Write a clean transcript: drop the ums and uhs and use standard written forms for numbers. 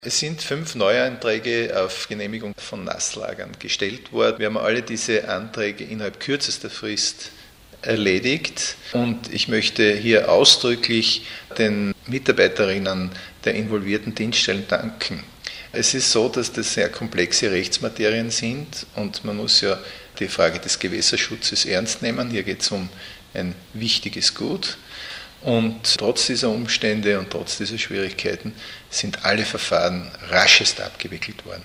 Es sind 5 Neuanträge auf Genehmigung von Nasslagern gestellt worden. Wir haben alle diese Anträge innerhalb kürzester Frist erledigt und ich möchte hier ausdrücklich den Mitarbeiterinnen der involvierten Dienststellen danken. Es ist so, dass das sehr komplexe Rechtsmaterien sind und man muss ja die Frage des Gewässerschutzes ernst nehmen. Hier geht es um ein wichtiges Gut. Und trotz dieser Umstände und trotz dieser Schwierigkeiten sind alle Verfahren raschest abgewickelt worden.